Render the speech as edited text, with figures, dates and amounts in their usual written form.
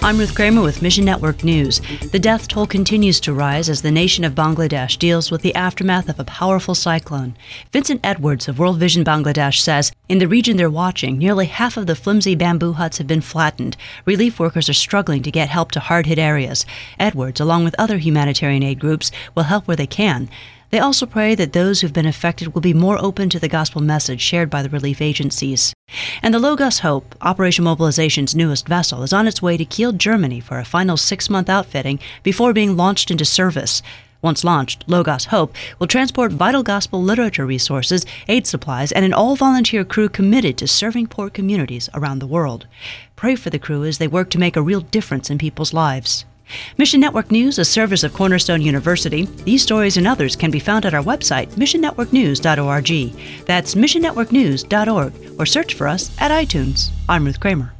I'm Ruth Kramer with Mission Network News. The death toll continues to rise as the nation of Bangladesh deals with the aftermath of a powerful cyclone. Vincent Edwards of World Vision Bangladesh says in the region they're watching, nearly half of the flimsy bamboo huts have been flattened. Relief workers are struggling to get help to hard-hit areas. Edwards, along with other humanitarian aid groups, will help where they can. They also pray that those who've been affected will be more open to the gospel message shared by the relief agencies. And the Logos Hope, Operation Mobilization's newest vessel, is on its way to Kiel, Germany for a final 6-month outfitting before being launched into service. Once launched, Logos Hope will transport vital gospel literature resources, aid supplies, and an all-volunteer crew committed to serving poor communities around the world. Pray for the crew as they work to make a real difference in people's lives. Mission Network News, a service of Cornerstone University. These stories and others can be found at our website, missionnetworknews.org. That's missionnetworknews.org, or search for us at iTunes. I'm Ruth Kramer.